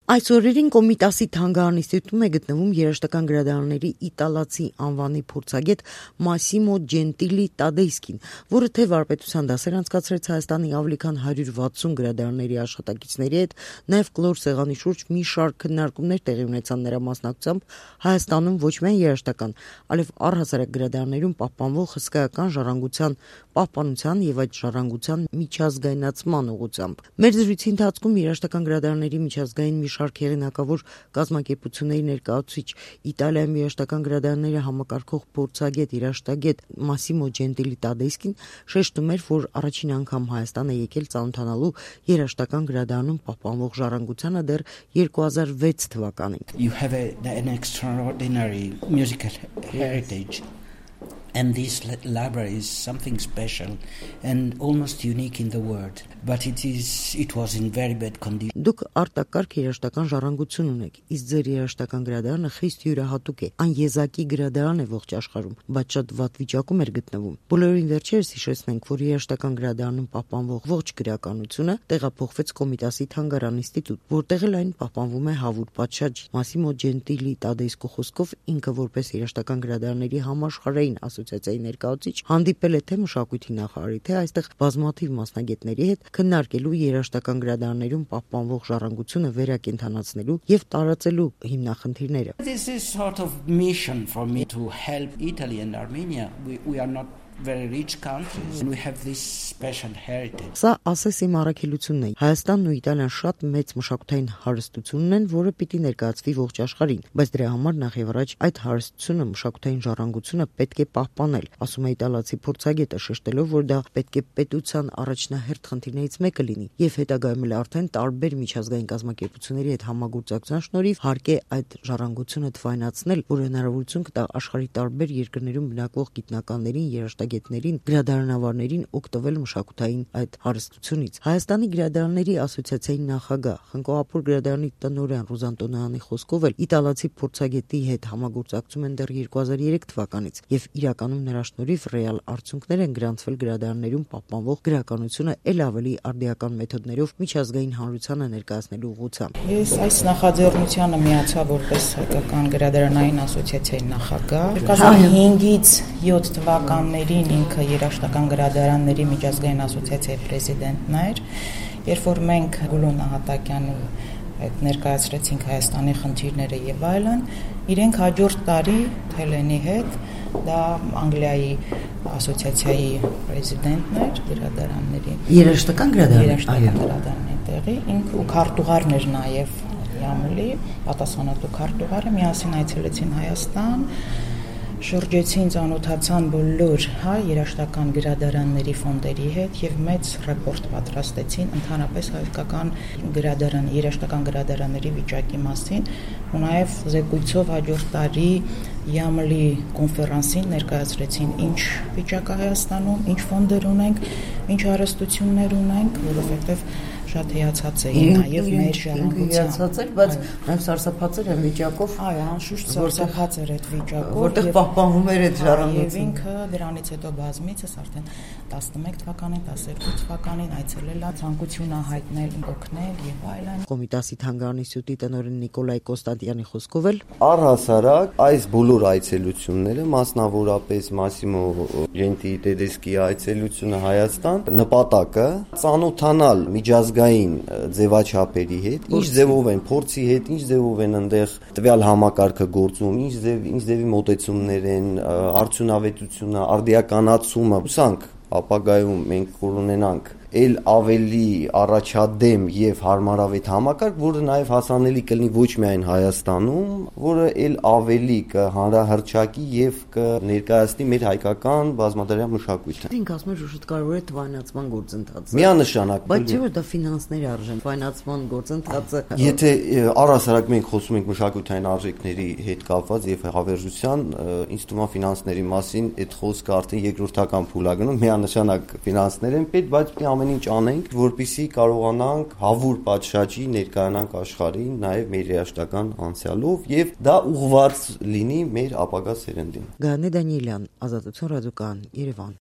Այս օրերին Կոմիտասի թանգարան ինստիտուտում է գտնվում երաժշտական գրադարանների իտալացի անվանի փորձագետ Մասիմո Ջենտիլի Տադեսկին, որը թե վարպետության դասեր անցկացրեց Հայաստանի ավելի քան 160 գրադարանների աշխատակիցների հետ, նաև կլոր սեղանի շուրջ մի շարք քննարկումներ տեղի ունեցան նրա մասնակցությամբ Հայաստանում ոչ միայն երաժշտական, այլև առհասարակ գրադարաններում պահպանվող հսկայական ժառանգության պահպանության եւ այդ ժառանգության միջազգայնացման ուղղությամբ։ Մեր զրույցի ընթացքում երաժշտական գրադարանների միջազգային մի շարք հեղինակավոր կազմակերպությունների ներկայացուցիչ Իտալիայում երաժշտական գրադարանները համակարգող փորձագետ երաժշտագետ Մասիմո Ջենտիլի Տադեսկին շեշտում էր, որ առաջին անգամ Հայաստան է եկել ծանոթանալու երաժշտական գրադարանում պահպանվող ժառանգությանը դեռ 2006 թվականին։ You have an extraordinary musical heritage. And this library is something special and almost unique in the world. But it was in very bad condition. Դուք արտակարգ երաժշտական ժառանգություն ունեք, իսկ ձեր երաժշտական գրադարանը խիստ յուրահատուկ է։ Այն եզակի գրադարան է ողջ աշխարհում, բայց շատ վատ վիճակում էր գտնվում։ Բոլորին վերջերս հիշեցնենք, որ երաժշտական գրադարանում պահպանվող ողջ գրականությունը տեղափոխվեց Կոմիտասի թանգարան ինստիտուտ, որտեղ էլ այն պահպանվում է հավուր պատշաճ։ Մասիմո Ջենտիլի Տադեսկու խոսքով ինքը որպես երաժշտական գրադարանների համաշխարհային ասոցիացիայի ներկայացուցիչ հանդիպել է թե մշակույթի նախարարի, թե այստեղ բազմաթիվ մասնագետների հետ քննարկելու երաժշտական գրադարաններում պահպանվող ժառանգությունը վերակենդանացնելու եւ տարածելու հիմնախնդիրները։ This is sort of mission for me to help Italy and Armenia. We are not very rich countries and we have this special heritage. Սա ասես իմ առաքելությունն է։ Հայաստանն ու Իտալիան շատ մեծ մշակութային հարստություն ունեն, որը պիտի ներկայացվի ողջ աշխարհին, բայց դրա համար նախ եւ առաջ այդ հարստությունը, մշակութային ժառանգությունը պետք է պահպանել, ասում է իտալացի փորձագետը, շեշտելով, որ դա պետք է պետության առաջնահերթ խնդիրներից մեկը լինի եւ հետագայում էլ արդեն տարբեր միջազգային կազմակերպությունների հետ համագործակցության շնորհիվ հարկ է այդ ժառանգությունը թվայնացնել, որ հնարավորություն կտա աշխարհի տարբեր երկրներում բնակվող գիտնականներին, երաժշտագետներին, գրադարանավարներին օգտվել մշակութային այդ հարստությունից։ Հայաստանի գրադարանների ասոցիացիայի նախագահ, Խնկո-Ապոր գրադարանի տնօրեն Ռուզան Տոնոյանի խոսքով էլ իտալացի փորձագետի հետ համագործակցում են դեռ 2003 թվականից եւ իրականում նրա շնորհիվ ռեալ արդյունքներ են գրանցվել գրադարաններում պահպանվող գրականությունը ել ավելի արդիական մեթոդներով միջազգային հանրությանը ներկայացնելու ուղղությամբ։ Ես այս նախաձեռնությանը միացա որպես հայկական գրադարանային ասոցիացիայի նախագահ 2005-ից 7 թվականներին ինքը երաժշտական գրադարանների միջազգային ասոցիացիայի պրեզիդենտն էր, երբ որ մենք Գուլո Նահատակյանի այդ ներկայացրեցինք Հայաստանի խնդիրները եւ այլն, իրենք հաջորդ տարի Թելենի հետ, դա Անգլիայի ասոցիացիայի պրեզիդենտն էր գրադարանների Երաժշտական գրադարանների տեղի, ինքը ու քարտուղարն էր նաեւ Յամլի, պատասխանատու քարտուղարը միասին այցելեցին Հայաստան, շրջեցին, ծանոթացան բոլոր երաժշտական գրադարանների ֆոնդերի հետ եւ մեծ ռեպորտ պատրաստեցին ընդհանրապես հայկական երաժշտական գրադարանների վիճակի մասին ու նաեւ զեկույցով հաջորդ տարի Յամլի կոնֆերանսին ներկայացրեցին ինչ վիճակ է Հայաստանում, ինչ ֆոնդեր ունենք, ինչ հարստություններ ունենք, որովհետեւ շատ հիացած էին նաև մեր ժառանգությամբ։ Հիացած էր, բայց նաև սարսափած էր այն վիճակով։ Այո, անշուշտ սարսափած էր այդ վիճակով, որտեղ պահպանվում էր այդ ժառանգությունը։ Եվ ինքը դրանից հետո բազմիցս արդեն 11 թվականին, 12 թվականին այցելել է, ցանկությունը հայտնել, օգնել եւ այլն։ Կոմիտասի թանգարանի ինստիտուտի տնօրեն Նիկոլայ Կոստանդյանի խոսքով էլ առհասարակ այս բոլոր այցելությունները, մասնավորապես Մասիմո Ջենտիլի Տադեսկի այցելությունը Հայաստան, նպատակը ծանոթանալ միջազգային ձևաչափերի հետ, ինչ ձևով են փորձի հետ, ինչ ձևով են այնտեղ տվյալ համակարգը գործում, ինչ ձևի մոտեցումներ են, արդյունավետությունը, արդիականացումը, հուսանք ապագայում մենք ունենանք էլ ավելի առաջադեմ եւ հարմարավետ համակարգ, որը նաեւ հասանելի կլինի ոչ միայն Հայաստանում, որը էլ ավելի կհանրահրճակի եւ կներկայացնի մեր հայկական բազմադարյան մշակույթը։ Ինք ասում եմ, շատ կարևոր է թվայնացման գործընթացը։ Միանշանակ։ Բայց չէ՞ որ դա ֆինանսների արժեն, թվայնացման գործընթացը։ Եթե առհասարակ մենք խոսում ենք մշակութային արժեքների հետ կապված եւ հավերժության, ինձ թվում է ֆինանսների մասին այդ խոսքը արդեն երկրորդական փուլ է գնում, միանշանակ ֆինանսներ են պետք, բայց ամեն ինչ անենք, որպեսզի կարողանանք հավուր պատշաճի ներկայանանք աշխարհին, նաև մեր երաժշտական անցյալով եւ դա ուղղված լինի մեր ապագա սերնդին։ Գայանե Դանիելյան, Ազատություն ռադիոկայան, Երևան։